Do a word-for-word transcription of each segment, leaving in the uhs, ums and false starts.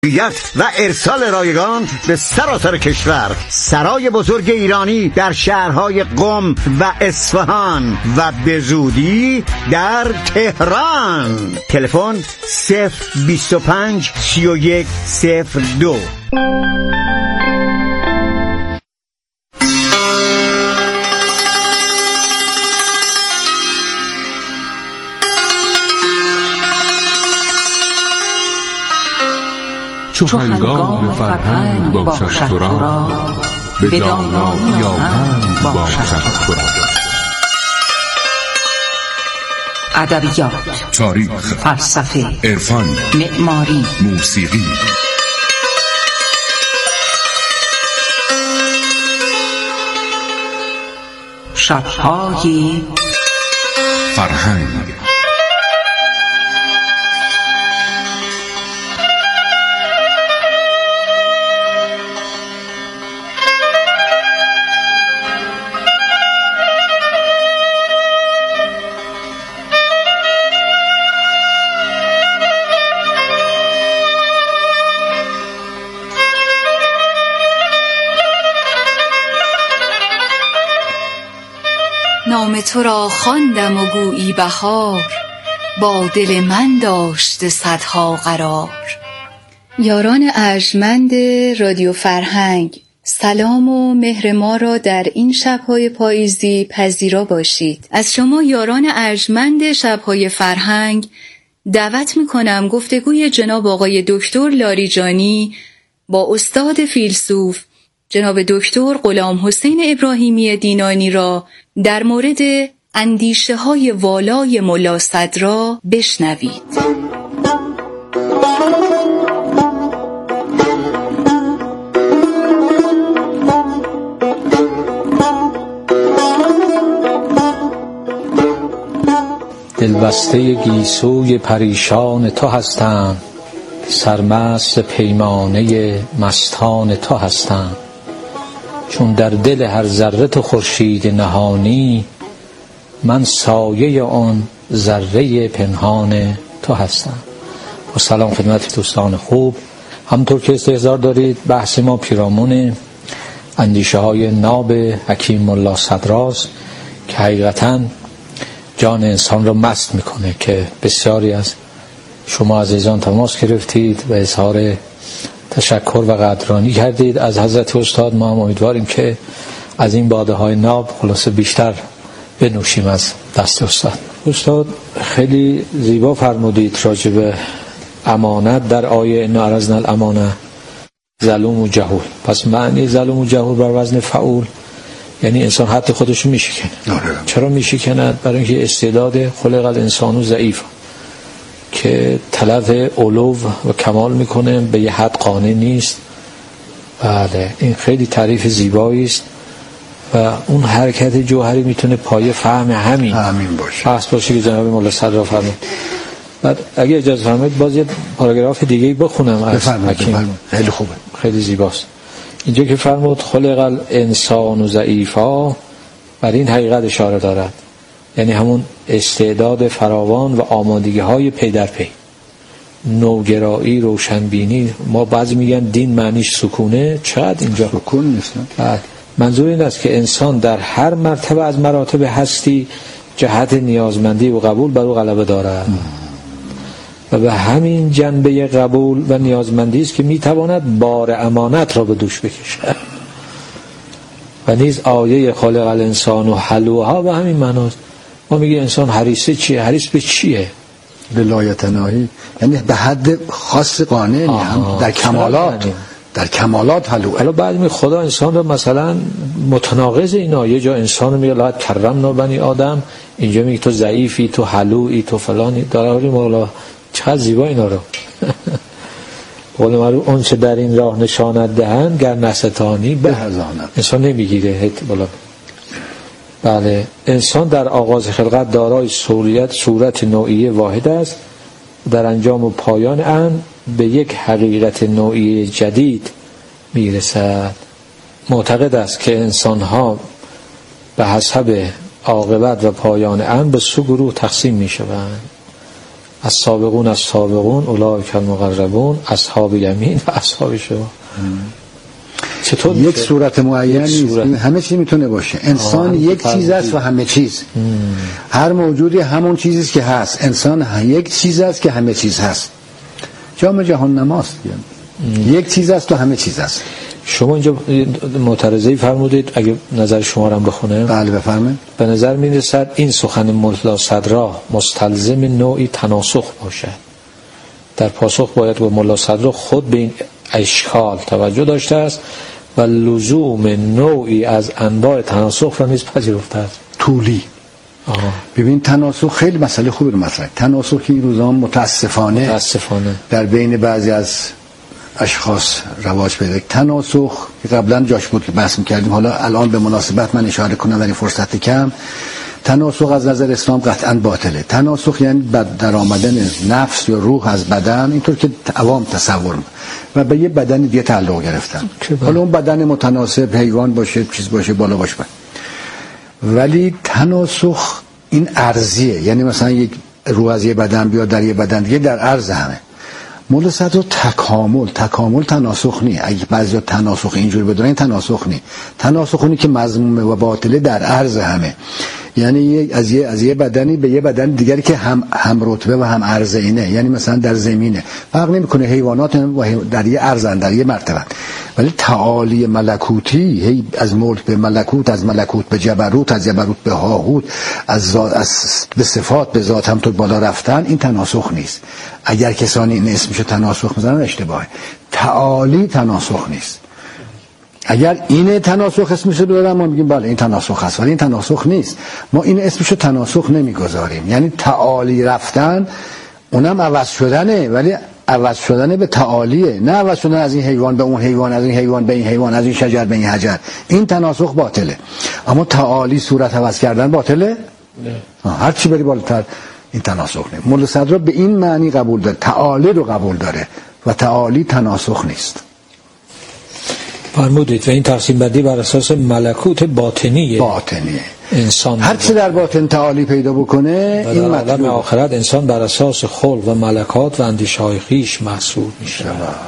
و ارسال رایگان به سراسر کشور. سرای بزرگ ایرانی در شهرهای قم و اصفهان و به زودی در تهران. تلفن صفر بیست و پنج سی و یک صفر دو. چو هنگام فرهنگ باشد تو را، به دانایی آهنگ باشد تو را. ادبیات، تاریخ، فلسفه، عرفان، معماری، موسیقی. شب‌های فرهنگ. نام تو را خواندم و گویی بهار، با دل من داشته صدها قرار. یاران ارجمند رادیو فرهنگ، سلام و مهر ما را در این شب‌های پاییزی پذیرا باشید. از شما یاران ارجمند شب‌های فرهنگ دعوت می‌کنم گفتگوی جناب آقای دکتر لاریجانی با استاد فیلسوف جناب دکتر غلام حسین ابراهیمی دینانی را در مورد اندیشه های والای ملا صدرا بشنوید. دلبسته گیسوی پریشان تو هستم، سرمست پیمانه مستان تو هستم. چون در دل هر ذره تو خورشید نهانی، من سایه آن ذره پنهان تو هستم. و سلام خدمت دوستان خوب. همطور که استحضار دارید بحث ما پیرامون اندیشه های ناب حکیم ملا صدراست که حقیقتاً جان انسان رو مست میکنه، که بسیاری از شما عزیزان تماس گرفتید و اظهار تشکر و قدردانی کردید از حضرت استاد. ما هم امیدواریم که از این باده های ناب خلاصه بیشتر بنوشیم از دست استاد. استاد خیلی زیبا فرمودید راجع به امانت در آیه انا عرضنا الامانه ظلوم و جهول. پس معنی ظلوم و جهول بر وزن فعول یعنی انسان حد خودشو میشکنه. چرا میشکنه؟ برای اینکه استعداد خلق الانسان ضعیف که طلب علو و کمال میکنه، به یه حد قانع نیست. بله این خیلی تعریف زیبایی است و اون حرکت جوهری میتونه پایه فهم همین همین باشه. پس باشه که جناب مولا صدرا فرمود. بعد اگه اجازه فرمایید باز یه پاراگراف دیگه بخونم از حکیم. خیلی خوبه، خیلی زیباست. اینجا که فرمود خلق الانسان ضعیفا، بر این حقیقت اشاره دارد، یعنی همون استعداد فراوان و آمادگی های پی در پی، نوگرایی، روشنبینی. ما بعضی میگن دین معنیش سکونه، چقدر اینجا سکون نیست. منظور این است که انسان در هر مرتبه از مراتب هستی جهت نیازمندی و قبول بر او غلبه دارد و به همین جنبه قبول و نیازمندی است که میتواند بار امانت را به دوش بکشد. و نیز آیه خالق الانسان و حلوها به همین معناست. ما میگه انسان حریصه چیه؟ حریص به چیه؟ به لایتناهی، یعنی به حد خاص قانع هم در کمالات، در کمالات حلو. حالا بعد می خدا انسان رو مثلا متناقض اینا، یه جا انسان رو میگه لقد کرمنا بنی آدم، اینجا میگه تو ضعیفی، تو حلویی، تو فلانی. داره مولا چقدر زیبا اینا رو قول معروف اون چه در این راه نشانت دهند گر نستانی به هزانت. انسان نمیگیره بالا. بله انسان در آغاز خلقت دارای صورت صورت نوعی واحد است، در انجام و پایان آن به یک حقیقت نوعی جدید میرسد. معتقد است که انسان‌ها به حسب عاقبت و پایان آن به سه گروه تقسیم میشوند. از سابقون از سابقون اولئک المقربون اصحاب یمین و اصحاب شمال. چطور یک صورت معینی صورت... همه چی میتونه باشه. انسان یک چیز است و همه چیز. ام. هر موجودی همون چیزی است که هست. انسان یک چیز است که همه چیز هست. جام جهان نماست. یک چیز است و همه چیز است. شما اینجا معترضه‌ای فرمودید، اگه نظر شما رو بخونم. بله بفرمایید. به نظر می‌رسد این سخن ملا صدرا مستلزم نوعی تناسخ باشد. در پاسخ باید با ملا صدرا خود به این اشکال توجه داشته است و لزوم نوعی از انواع تناسخ را نیز پذیرفته است. طولی. آها. ببین تناسخ خیلی مسئله خوبی رو مطرح. تناسخ این روزا متاسفانه متاسفانه در بین بعضی از اشخاص رواج پیدا کرد. تناسخ قبلا جاش بود که بحث می‌کردیم، حالا الان به مناسبت من اشاره کنم در این فرصت کم. تناسخ از نظر اسلام قطعا باطله. تناسخ یعنی در آمدن نفس یا روح از بدن، اینطور که عوام تصور می‌کنن، و به یه بدن دیگه تعلق گرفتن. حالا اون بدن متناسب، حیوان باشه، چیز باشه، بالا باشه. ولی تناسخ این ارزیه، یعنی مثلا یک روح از یه بدن بیاد در یه بدن دیگه، در عرض همه. مولا صدر تکامل تکامل تناسخ نی. اگه بعضیا تناسخ اینجوری بدونن، این تناسخ نی. تناسخ اونی که مذمومه و باطله در عرض همه، یعنی از یه از یه بدنی به یه بدن دیگری که هم هم رتبه و هم عرض اینه، یعنی مثلا در زمینه فرق نمیکنه، حیوانات در یه عرضن، در یه مرتبه، ولی تعالی ملکوتی، هی از ملک به ملکوت، از ملکوت به جبروت، از جبروت به هاهوت، از ذات از به صفات به ذات هم تو بالا رفتن، این تناسخ نیست. اگر کسانی این اسمشو تناسخ میذارن اشتباهه. تعالی تناسخ نیست. اگر این تناسخ اسمشو بذارم ما میگیم بله این تناسخ هست، ولی این تناسخ نیست. ما این اسمشو تناسخ نمیگذاریم. یعنی تعالی رفتن، اونم عوض شدنه، ولی عوض شدنه به تعالیه، نه عوض شدن از این حیوان به اون حیوان، از این حیوان به این حیوان، از این شجر به این حجر. این تناسخ باطله. اما تعالی صورت عوض کردن باطله؟ نه. هر چی بری بالاتر این تناسخ نیست. مولا صدر به این معنی قبول داره، تعالی رو قبول داره و تعالی تناسخ نیست. فرمودید و این تقسیم بندی بر اساس ملکوت باطنیه. باطنیه. انسان هر چی در باطن تعالی پیدا بکنه، این مطلب آخرت انسان بر اساس خلق و ملکات و اندیشه‌های خویش محسوب میشه.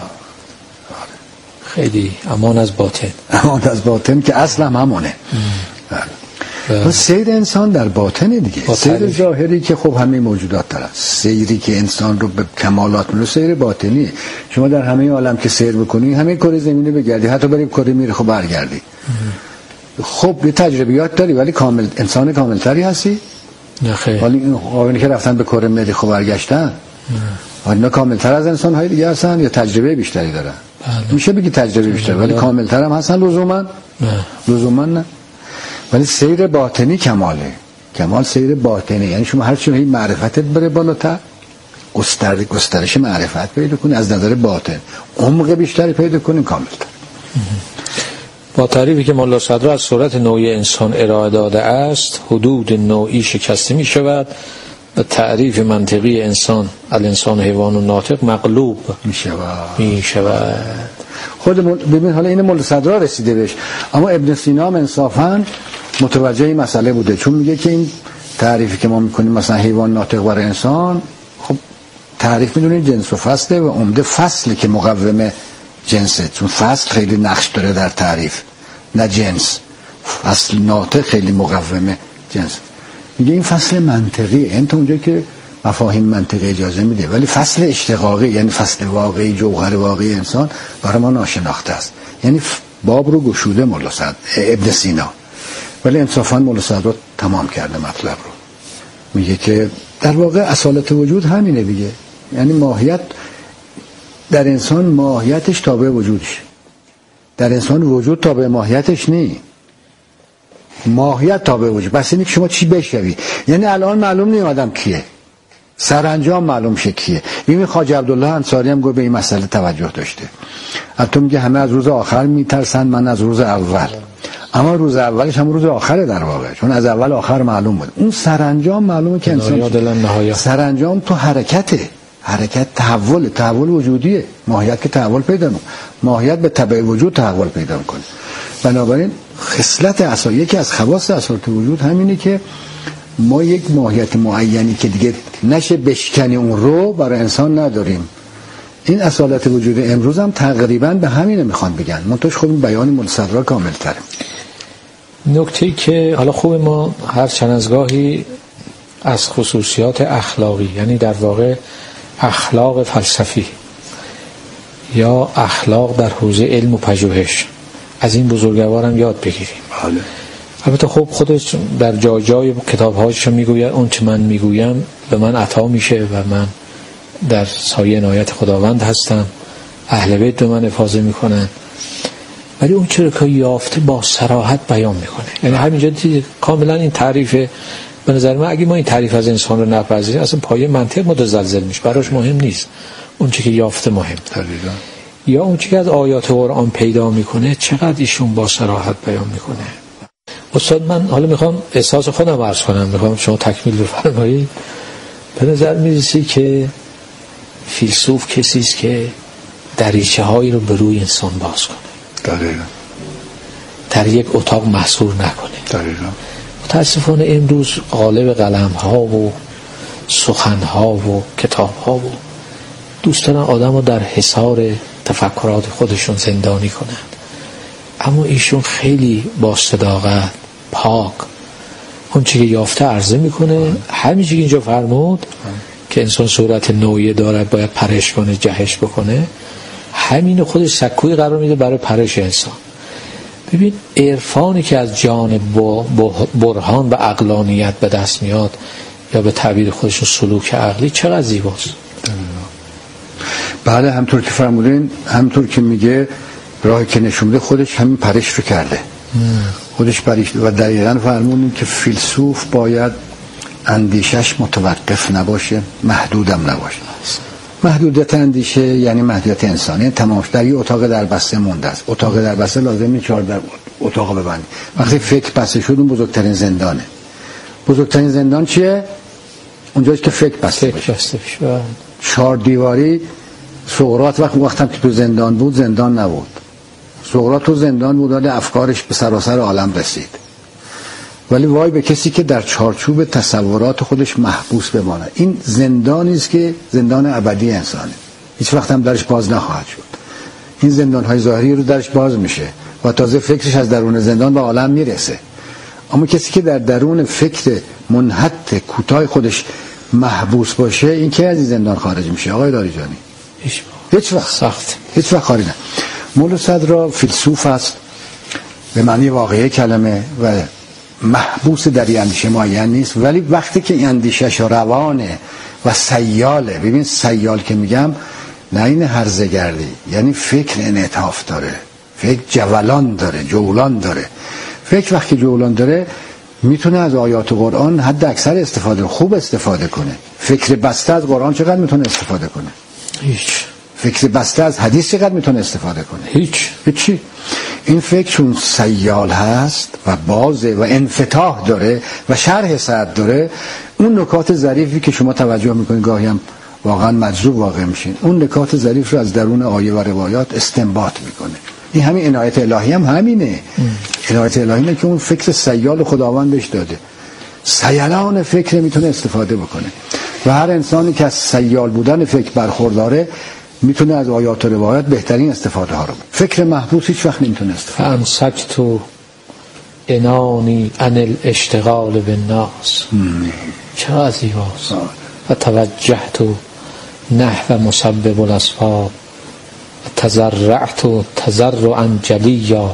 خیلی امان از باطن. امان از باطن که اصلا همونه. و سیر انسان در باطنه دیگه. سیر ظاهری که خب همه موجودات دارن، سیری که انسان رو به کمالات میره سیر باطنیه. شما در همه عالم که سیر بکنی، همه کره زمینه بگردی، حتی بریم کره میره خب برگردی. خب یه تجربیات داری، ولی کامل انسان کاملتری هستی؟ نه خیر. ولی این آقایونی که رفتن به کره مریخ خب برگشتن، اینا کاملتر از انسان های دیگه هستن یا تجربه بیشتری دارن؟ بله. میشه بگی تجربه بیشتر، ولی کاملتر هم هستن لزوما؟ نه لزوما نه. ولی سیر باطنی کماله. کمال سیر باطنی، یعنی شما هر چی معرفتت بره بالاتر، گستر گسترش معرفت پیدا کنی از نظر باطن، عمق بیشتری پیدا کنی، کاملتر. با تعریفی که مولا صدر از صورت نوعی انسان ارائه داده است، حدود نوعی شکسته می شود و تعریف منطقی انسان الانسان حیوان و ناطق مقلوب می شود. می شود. خود ببین حالا این مولا صدر رسیده بهش، اما ابن سینا انصافاً متوجه این مسئله بوده، چون میگه که این تعریفی که ما میکنیم مثلا حیوان ناطق برای انسان، خب تعریف میدونید جنس و فصله و عمده فصلی که مقوم جنسه، چون فصل خیلی نقش داره در تعریف، نه جنس. فصل ناطق خیلی مقوم جنس. میگه این فصل منطقی، این تا اونجا که مفاهیم منطقی اجازه میده، ولی فصل اشتقاقی یعنی فصل واقعی، جوهر واقعی انسان برای ما ناشناخته است. یعنی باب رو گشوده مولا صدر ابن سینا، ولی انصافاً مولا صدر تمام کرده مطلب رو. میگه که در واقع اصالت وجود همینه دیگه، یعنی ماهیت در انسان ماهیتش تابع وجودش، در انسان وجود تابع ماهیتش نی، ماهیت تابع وجود. بس اینه که شما چی بشوی، یعنی الان معلوم نی آدم کیه، سرانجام معلوم شه کیه. این خواجه عبدالله انصاری هم گفت به این مسئله توجه داشته. البته میگه همه از روز آخر میترسن، من از روز اول، اما روز اولش هم روز آخره در واقع، چون از اول آخر معلوم بود. اون سرانجام معلومه که انسان سرانجام تو حرکته، حرکت تحول، تحول وجودیه. ماهیت که تحول پیدا میکنه، ماهیت به تبع وجود تحول پیدا میکنه. بنابراین خصلت اساسی، یکی از خواص اساسی وجود همینه که ما یک ماهیت معینی که دیگه نشه بشکنی اون رو برای انسان نداریم. این اصالت وجود امروز هم تقریبا به همینه میخوان بگن، منتش خب این بیان ملصدرا کامل تره. نکته که حالا خوب ما هر چند از گاهی از خصوصیات اخلاقی، یعنی در واقع اخلاق فلسفی یا اخلاق در حوزه علم و پژوهش از این بزرگوارم یاد بگیریم. بله. البته خب خودش در جای جای کتاب‌هاش میگوید اون چه من میگویم به من عطا میشه و من در سایه عنایت خداوند هستم، اهل بیت به من افاضه میکنن، ولی اون چرا که یافته با صراحت بیان میکنه. یعنی همینجا کاملا این تعریف به نظر من اگه ما این تعریف از انسان رو نپذیریم اصلا پایه منطق متزلزل میشه، براش مهم نیست اون چه که یافته مهم تره. یا اون چه که از آیات قرآن پیدا میکنه چقدر ایشون با صراحت بیان میکنه. استاد من حالا میخوام احساس خودم عرض کنم، میخوام شما تکمیل بفرمایید. به نظر میرسی که فیلسوف کسی است که دریچه هایی رو به روی انسان باز کنه، دقیقاً در یک اتاق محصور نکنه. دقیقاً متاسفانه امروز قالب قلم ها و سخن ها و کتاب ها و دوست دارن آدم رو در حصار تفکرات خودشون زندانی کنن، اما ایشون خیلی با صداقت پاک اون چیزی که یافته عرضه میکنه. همین چیزی که اینجا فرمود که انسان صورت نوعی دارد باید پرش کنه، جهش بکنه، همین خودش سکوی قرار میده برای پرش انسان. ببین عرفانی که از جانب برهان و عقلانیت به دست میاد یا به تعبیر خودشون سلوک عقلی چقدر زیباست. بله همطور که فرمودین، همطور که میگه راهی که نشون میده خودش همین پرش رو کرده. خودش پرش و دقیقاً فرمودین که فیلسوف باید اندیشش متوقف نباشه، محدودم نباشه. محدودیت اندیشه یعنی محدودیت انسانی. تمام در یه اتاق در بسته مونده است. اتاق در بسته لازمه چهار در اتاق ببندی. وقتی فکر بسته شد اون بزرگترین زندانه. بزرگترین زندان چیه؟ اونجایی که فکر بسته بشه. چهار دیواری. سقراط وقت وقتم که تو زندان بود زندان نبود. سقراط تو زندان بود ولی افکارش به سراسر عالم رسید. ولی وای به کسی که در چارچوب تصورات خودش محبوس بمانه. این زندانی است که زندان ابدی انسانه، هیچ وقت هم درش باز نخواهد شد. این زندان‌های ظاهری رو درش باز میشه و تازه فکرش از درون زندان به عالم میرسه. اما کسی که در درون فکر منحت کوتاه خودش محبوس باشه، این که از این زندان خارج میشه آقای لاریجانی؟ هیچ وقت سخت هیچ وقت خارج نه. مولا صدرا فیلسوف است به معنی واقعی کلمه و محبوس در این اندیشه معین نیست، ولی وقتی که این اندیشش روانه و سیاله، ببین سیال که میگم نه این هرزگردی، یعنی فکر انعطاف داره، فکر جولان داره، جولان داره. فکر وقتی جولان داره میتونه از آیات قرآن حد اکثر استفاده، خوب استفاده کنه. فکر بسته از قرآن چقدر میتونه استفاده کنه؟ هیچ. فکر بسته از حدیث چقدر میتونه استفاده کنه؟ هیچ. هیچی. این فکر چون سیال هست و بازه و انفتاح داره و شرح سعد داره، اون نکات ظریفی که شما توجه میکنید گاهی هم واقعا مجذوب واقع میشین، اون نکات ظریف رو از درون آیه و روایات استنباط میکنه. این همین عنایت الهی هم همینه. عنایت الهی اینه که اون فکر سیال خداوند بهش داده، سیلان فکر میتونه استفاده بکنه و هر انسانی که از سیال بودن فکر برخورداره میتونه از آیات و روایات بهترین استفاده ها رو. فکر محبوس هیچ وقت نمیتونه استفاده. فامسکت انانی عن الاشتغال بالناس. چقدر زیباست. و توجهت نحو مسبب الاسباب و تزرعت تزرعا جلیا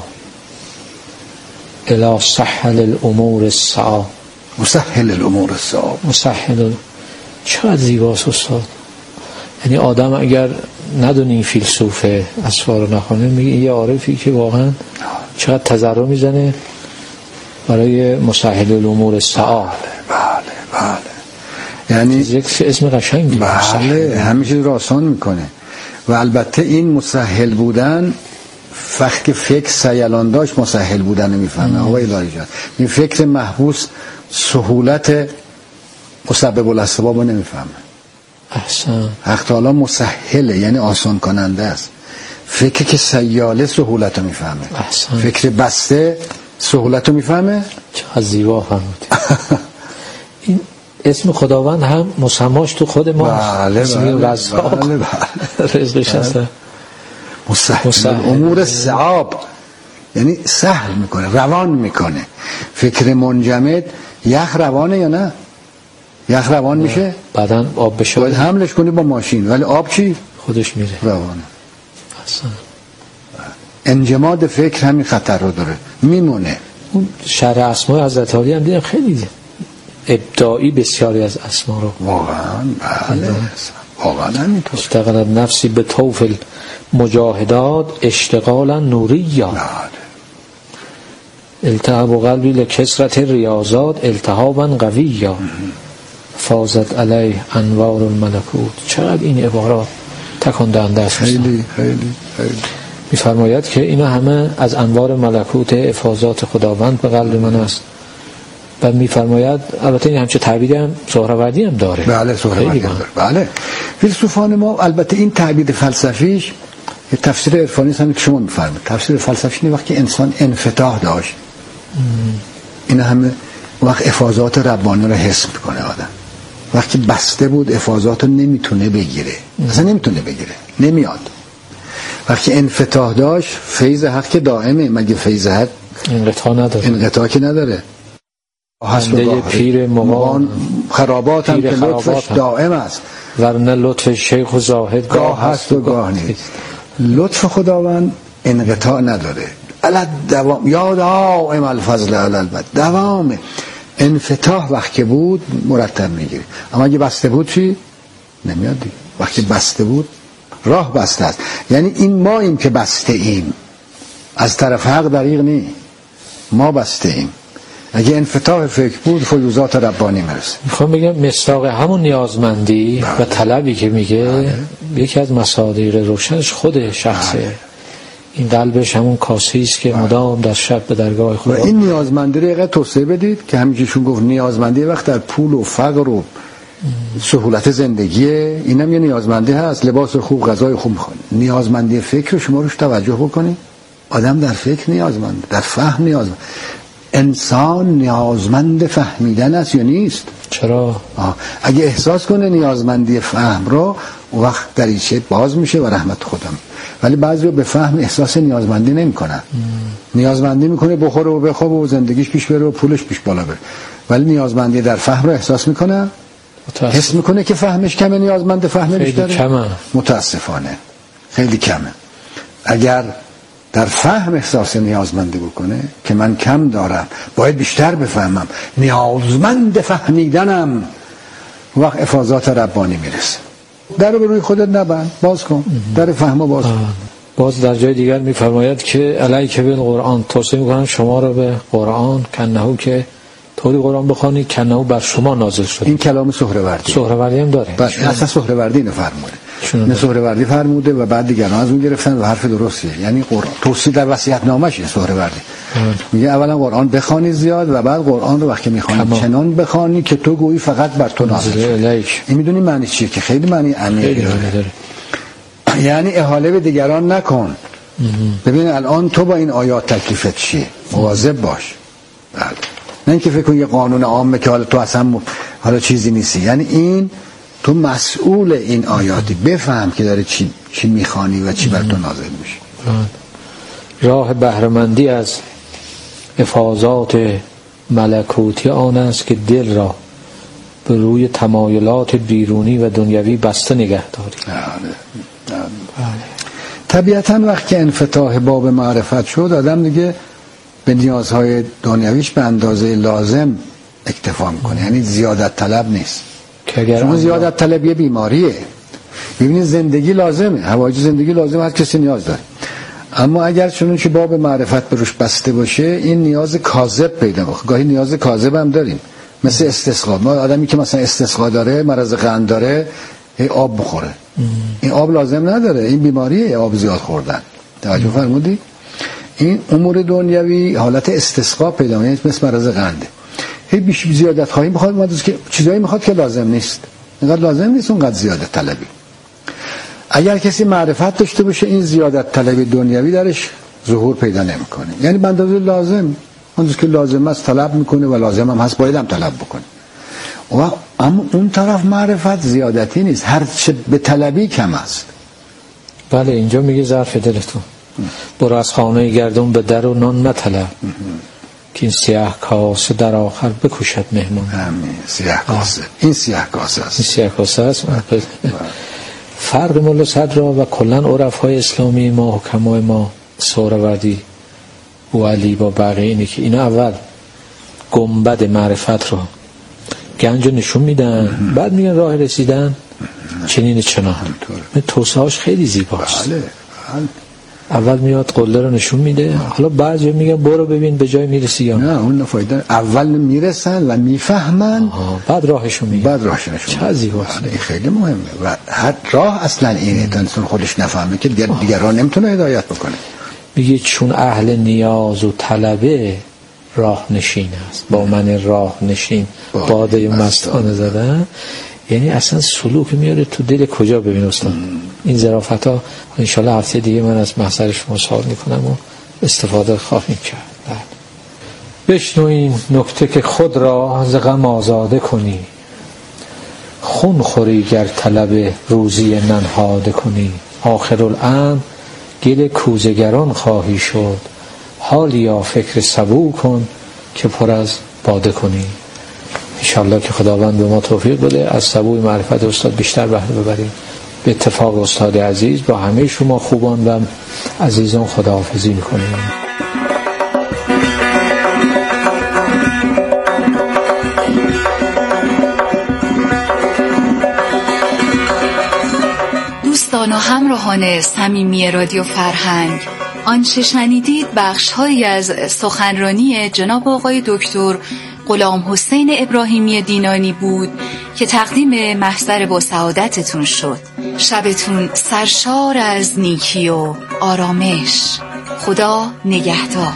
الى سهل الامور الصعاب. مسهل الامور الصعاب. مسهل. چقدر زیباست استاد. یعنی آدم اگر ندونی این فیلسوفه اسفار رو نخونه، میگه یه عارفی که واقعا چقدر تضرع میزنه برای مسهل الامور الصعاب. بله بله یعنی یک اسم قشنگی. بله همه چیز رو آسان میکنه. و البته این مسهل بودن وقتی فکر سیلان داشت مسهل بودن نمیفهمه آقای لاری جان. این فکر محبوس سهولت مسبب الاسباب رو نمیفهمه. احسن. حق تعالی مسهله یعنی آسان کننده است. فکر که سیاله سهولت رو میفهمه. احسن. فکر بسته سهولت رو میفهمه. چقدر زیبا فرمودی. این اسم خداوند هم مسماش تو خود ما بله اسم بله رزاق بله رزقش هست مسهل امور صعاب، یعنی سهل میکنه، روان میکنه. فکر منجمد یخ روانه یا نه؟ یخ روان میشه بعدن آب بشه باید حملش کنی با ماشین، ولی آب چی؟ خودش میره روانه. اصلا انجماد فکر همین خطر رو داره، میمونه. اون شرح اسماء حضرت علی هم دیدم خیلی ابداعی بسیاری از اسما رو واقعا بله واقعا همینطور. اشتغلت نفسی به طوف المجاهدات اشتغالا نوریا، التهاب قلبی لکسرت ریاضات التهابا قویا، فازت علی انوار الملکوت. چقدر این عبارات تکان دهنده است. خیلی خیلی خیلی می‌فرماید که اینا همه از انوار ملکوت افاضات خداوند به قلب من است. و می‌فرماید البته این همچه تعبیری هم سهروردی هم داره. بله سهروردی هم داره. بله فیلسوفان ما البته این تعبیر فلسفیش یه تفسیر عرفانی است که شما می‌فرمایید. تفسیر فلسفی اینه وقتی انسان انفتاح داشت این همه وقت افاضات ربانی رو حس می‌کنه آدم. وقتی بسته بود افاضات رو نمیتونه بگیره، اصلا نمیتونه بگیره، نمیاد. وقتی انفتاح داشت فیض حق که دائمه، مگه فیض حق انقطاع نداره؟ انقطاع که نداره. بنده پیر مغان خرابات هم که لطفش دائم است، ورنه لطف شیخ و زاهد گاه هست و گاه نیست. لطف خداوند انقطاع نداره، علت دوام، یا دائم الفضل علی البد، دوامه. انفتاح وقتی بود مرتب میگیره، اما اگه بسته بود چی؟ نمیاد دیگه. وقتی بسته بود راه بسته است، یعنی این ما ایم که بسته ایم، از طرف حق دریغ نی، ما بسته ایم. اگه انفتاح فکر بود فیوزات ربانی میرسه. میخوام بگم مصداق همون نیازمندی بله. و طلبی که میگه بله. یکی از مصادیق روشنش خود شخصه بله. این قلبش همون کاسه‌ای است که بله. مدام در شب به درگاه خدا. و این نیازمندی رو یه توصیه بدید که همیشون گفت نیازمندی وقت در پول و فقر و سهولت زندگیه، اینم یه نیازمندی هست، لباس خوب، غذای خوب می‌خواد. نیازمندی فکر رو شما روش توجه بکنید. آدم در فکر نیازمند، در فهم نیازمند. انسان نیازمند فهمیدن است یا نیست؟ چرا؟ آه. اگه احساس کنه نیازمندی فهم رو، اون وقت دریچه باز میشه و رحمت خودم. ولی بعضی به فهم احساس نیازمندی نمی‌کنن. نیازمندی میکنه بخوره و بخوابه و زندگیش پیش بره و پولش پیش بالا بره، ولی نیازمندی در فهم رو احساس میکنه، حس میکنه که فهمش کمه، نیازمند فهم بیشتره. کمه. متاسفانه خیلی کمه. اگر در فهم احساس نیازمندی بکنه که من کم دارم، باید بیشتر بفهمم، نیازمند فهمیدنم، وقت افاضات ربانی میرسه. در رو به روی خودت نبند، باز کن در فهمو باز کن. باز در جای دیگر میفرماید که علیک بالقرآن، توصیه میکنم شما رو به قرآن، کنهو که طوری قرآن بخوانید کنهو بر شما نازل شده. این کلام سهروردی سهروردی هم داره. اصلا سهروردی اینو فرموده، نه سهروردی فرموده و بعد دیگران از اون گرفتن و حرف درستیه. یعنی قرآن توصیه در وصیت نامشه سهروردی. میگه اولا قرآن بخوانی زیاد و بعد قرآن رو وقتی میخوانی چنان بخوانی که تو گویی فقط بر تو نازل شده. این میدونی معنی چیه؟ که خیلی معنی عمیقی داره. یعنی احاله به دیگران نکن. ببین الان تو با این آیات تکلیفت چیه؟ مواظب باش. بله. نه اینکه فکر کن یه قانون عامه که حالا تو اصلا حالا چیزی نیستی. یعنی این تو مسئول این آیاتی، بفهم که داره چی چی میخوانی و چی بر تو نازل میشه. راه بهره‌مندی از افاضات ملکوتی آن است که دل را به روی تمایلات بیرونی و دنیوی بسته نگه داری. طبیعتاً وقتی انفتاح باب معرفت شد، آدم دیگه به نیازهای دنیویش به اندازه لازم اکتفا میکنه، یعنی زیادت طلب نیست. چون زیادت طلب یه بیماریه. ببینید زندگی لازمه، حوایج زندگی لازمه، هر کسی نیاز داره. اما اگر چنانچه باب معرفت بروش بسته باشه، این نیاز کاذب پیدا میکنه. گاهی نیاز کاذب هم داریم، مثل استسقا. ما آدمی که مثلا استسقا داره، مرض قند داره، هی آب بخوره. این آب لازم نداره، این بیماریه آب زیاد خوردن. توجه فرمودی؟ این امور دنیوی حالت استسقا پیدا میکنه، مثل مرض قنده. هی بیش زیادت خواهی میخواد، ما که چیزایی میخواد که لازم نیست. اینقدر لازم نیست اونقدر زیادت طلبی. اگر کسی معرفت داشته باشه، این زیادت طلبی دنیوی درش ظهور پیدا نمیکنه. یعنی به اندازه لازم، اون که لازم است طلب میکنه و لازم هم هست باید هم طلب بکنه. و اما اون طرف معرفت زیادتی نیست، هر چه به طلبی کم است. بله اینجا میگه ظرف دلتون برو از خانه گردون به در و نان مطلب که این سیاه کاسه در آخر بکشد مهمان. همین سیاه کاسه، این سیاه کاسه است. این سیاه کاسه است. فرق مولا صدر و کلن عرفای اسلامی ما، حکمای ما، سهروردی و علی با بقیه اینه که اینا اول گنبد معرفت رو گنج نشون میدن، بعد میگن راه رسیدن چنین چنان. توصیه هاش خیلی زیباست. بله. اول میاد قله رو نشون میده، حالا بعضی میگن برو ببین به جای میرسی یا نه. اون نفایده اول میرسن و میفهمن، بعد راهشون میگن، بعد راهشون نشون. چه زیباست. این خیلی مهمه و هر راه اصلا اینه تا خودش نفهمه که دیگر دیگران نمیتونه هدایت بکنه. میگه چون اهل نیاز و طلبه راه نشین است، با من راه نشین باده مستانه زدن. یعنی اصلا سلوک میاره تو دل کجا. ببین استاد این ظرافت ها انشالله هفته دیگه من از محضر شما سوال میکنم و استفاده خواهیم کرد. بشنوین نکته که خود را ز غم آزاده کنی، خون خوری گر طلب روزی ننهاده کنی. آخرالامر گل کوزگران خواهی شد، حالیا فکر سبو کن که پر از باده کنی. انشالله که خداوند به ما توفیق بده از سبوی معرفت استاد بیشتر بهره ببریم. به اتفاق استاد عزیز با همه شما خوبان و عزیزان خداحافظی میکنیم. دوستان و همراهان صمیمی رادیو فرهنگ، آنچه شنیدید بخش‌هایی از سخنرانی جناب آقای دکتر غلام حسین ابراهیمی دینانی بود که تقدیم محضر با سعادتتون شد. شبتون سرشار از نیکی و آرامش. خدا نگهدار.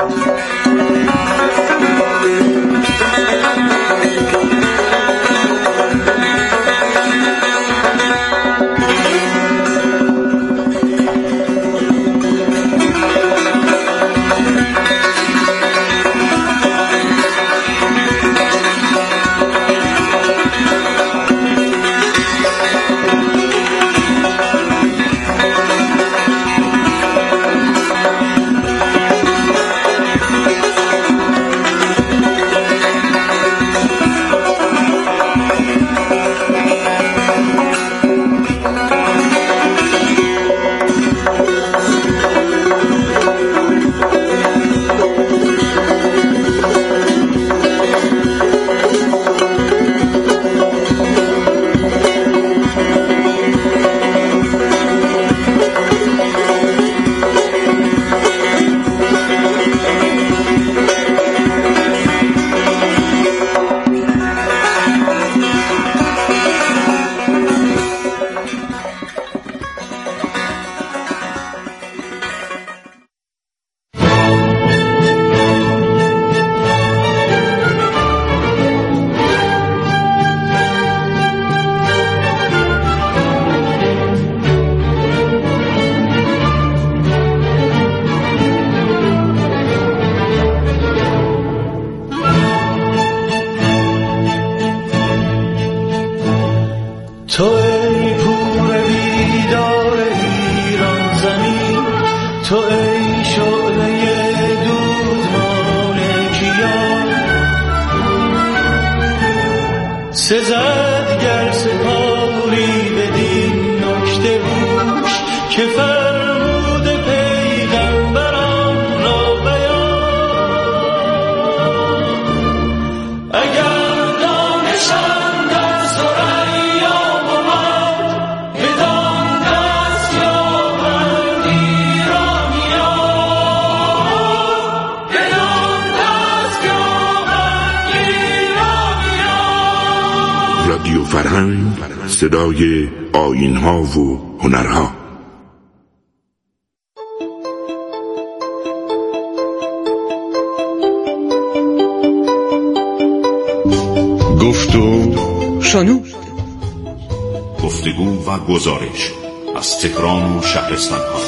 تو ای پور بیدار ایران زمین، تو ای شعله دودمان کیان، سزد گر سپاری بدین نکته هوش که فرمود پیغمبران را بیان. اگر دانشم در ثریا بود بدان دست یابند ایرانیان، بدان دست یابند ایرانیان. رادیو فرهنگ، صدای آیین‌ها و هنرها. گفت و شنود. گفتگو و گزارش از تهران و شهرستان‌ها.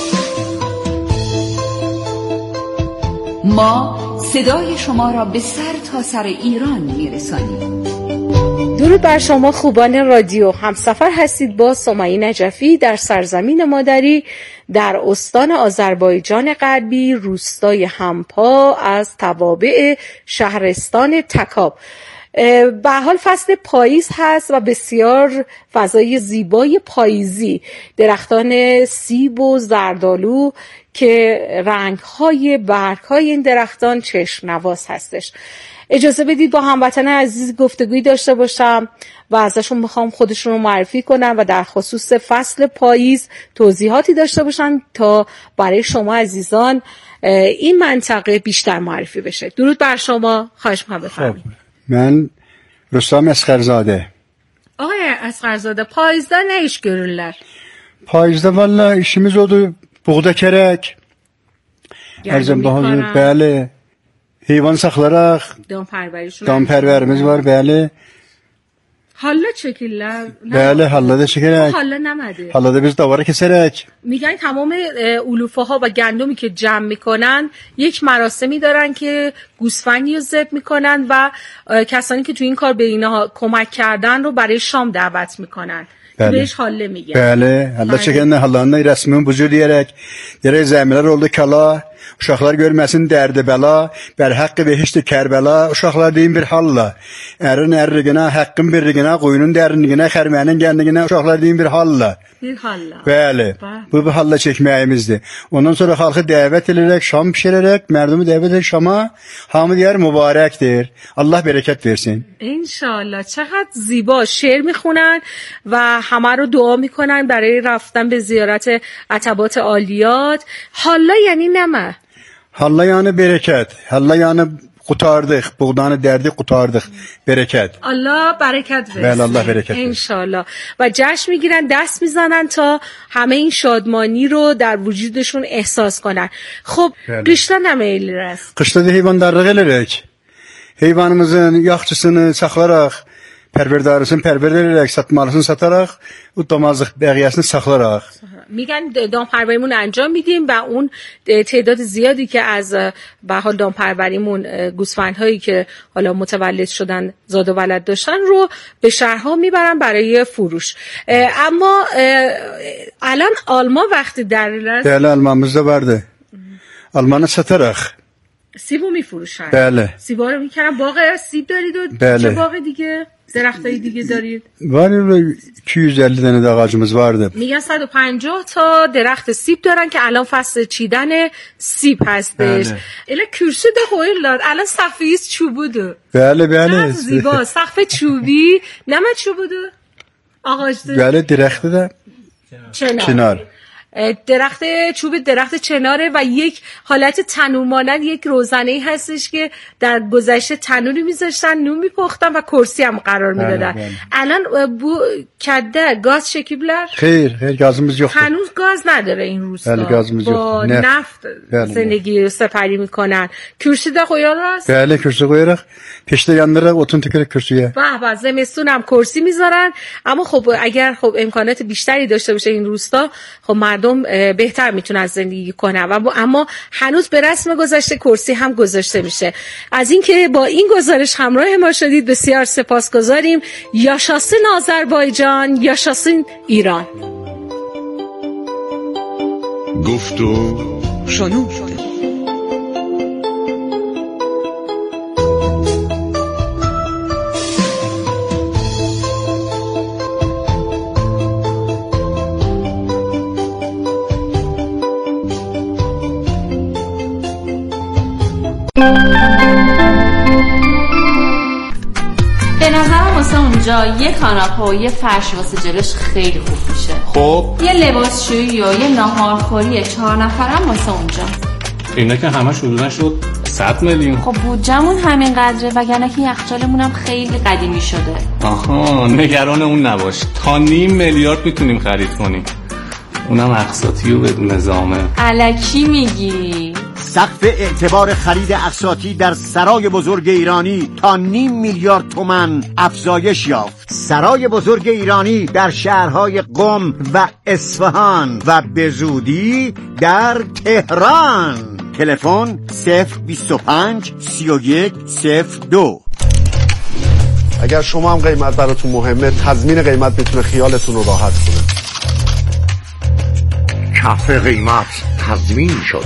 ما صدای شما را به سر تا سر ایران می‌رسانیم. درود بر شما خوبان رادیو. همسفر هستید با سمیه نجفی در سرزمین مادری در استان آذربایجان غربی، روستای همپا از توابع شهرستان تکاب. به حال فصل پاییز هست و بسیار فضای زیبای پاییزی، درختان سیب و زردآلو که رنگ‌های برگ‌های این درختان چشم نواز هستش. اجازه بدید با هموطن عزیز گفتگویی داشته باشم و ازشون میخوام خودشون رو معرفی کنم و در خصوص فصل پاییز توضیحاتی داشته باشن تا برای شما عزیزان این منطقه بیشتر معرفی بشه. درود بر شما، خواهش می‌کنم بفرمایید. من رستم اسقرزاده. آقای اسقرزاده، payızda ne iş görürler? Payızda valla işimiz oldu. Buğda kerek. Erzem bahane, bəli. Heyvan saxlaraq. Damperverişin. Damperverimiz var, bəli. Halla çekirlər. Bəli, halla da çəkərək. Halla nəmədir? Halla da biz davara kəsərək. میگن تمام علوفه ها و گندمی که جمع میکنن یک مراسمی دارن که گوسفندی رو ذبح میکنن و کسانی که تو این کار به اینها کمک کردن رو برای شام دعوت میکنن. Bəli. بهش حاله میگن. Bəli, halla çəkəndə hallanın rəsmin bucu deyərək, deyərək zəmilər oldu kala, uşaqlar görməsin dərdi bəla, bər haqqı behişti Kərbəla, uşaqlar deyin bir halla. Ərin ərriginə, haqqın birriginə, qoyunun dərinliginə, xərmənin gəndiginə, uşaqlar deyin bir halla. Bir halla. Bəli, bu bir halla çəkməyimizdir. Ondan sonra xalqı dəvət edərək, şam pişirərək, mərdumi dəvət edərək şama, hamı deyər mübarəkdir. Allah bərəkət versin. انشالله. چقدر زیبا شعر میخونن و همه رو دعا میکنن برای رفتن به زیارت عتبات عالیات. حالا یعنی نمه. حالا یعنی برکت. حالا یعنی qutardıq, buğdanı dərdik, qutardıq. Bereket. Allah bereket versin. بله الله برکت versin. انشالله. و جشن میگیرن، دست میزنن تا همه این شادمانی رو در وجودشون احساس کنن. خب qışda nə eləyirsiniz? Qışda da heyvandarlıq eləyirik. Heyvanımızın yaxçısını saxlaraq, pərverdarısını pərver edərək, satmalısını sataraq, o damazlıq bəqiyyəsini saxlaraq. میگن دامپروریمون انجام میدیم و اون تعداد زیادی که از به حال دامپروریمون گوسفندهایی که حالا متولد شدن، زاد و ولد داشتن رو به شهرها میبرن برای فروش. اما الان آلما وقتی در رس بله آلمامız da vardı. Almanı sataraq. سیبو میفروشن. بله. سیبا رو میکنن. باغ سیب دارید و بله. چه باغ دیگه؟ درختای دیگه دارید؟ Var iki yüz elli tane de ağacımız vardı. میگن صد و پنجاه تا درخت سیب دارن که الان فصل چیدن سیب هستش. اله کرسی ده koyurlar. الان سقفیز çubuğdu. بله بله. زیبا. سقف چوبی. نه من çubuğdu. ağaçtı. بله درخت ده. چنار. چنار. درخت چوب درخت چناره و یک حالت تنور مانند یک روزنه‌ای هستش که در گذشته تنوری میذاشتن، نون میپختن و کرسی هم قرار میدادن. الان bu کده گاز çekiblər؟ خیر خیر gazımız yoktur. هنوز گاز نداره این روستا. بله gazımız yok. با نفت زندگی رو سپری میکنن. کرسی ده koyuyorlar؟ بله کرسی koyarak peşte yandırıp otun tükürük kürsüye. به به زمستون هم کرسی میذارن. اما خب اگر خب امکانات بیشتری داشته باشه این روستا، خب مردم بهتر میتونن زندگی کنن و اما هنوز به رسم گذشته کرسی هم گذاشته میشه. از اینکه با این گزارش همراه ما شدید بسیار سپاسگزاریم. یاشاسین آذربایجان، یاشاسین ایران. گفت و شنود. به نظرم واسه اونجا یه کاناپه و یه فرش واسه جلوش خیلی خوب میشه. خب یه لباسشویی و یه ناهارخوری چهار نفرم واسه اونجا. اینا که همش حدودا شد صد میلیون. خب بودجمون همین قدره وگرنه که یخچالمون هم خیلی قدیمی شده. آها نگران اون نباش، تا نیم میلیارد میتونیم خرید کنیم، اونم اقساطی و بدون نظامه. الکی میگی؟ سقف اعتبار خرید اقساطی در سرای بزرگ ایرانی تا نیم میلیارد تومان افزایش یافت. سرای بزرگ ایرانی در شهرهای قم و اصفهان و به زودی در تهران. تلفن صفر بیست و پنج سی و یک صفر دو. اگر شما هم قیمت براتون مهمه، تضمین قیمت میتونه خیالتون رو راحت کنه. کف قیمت تضمین شد.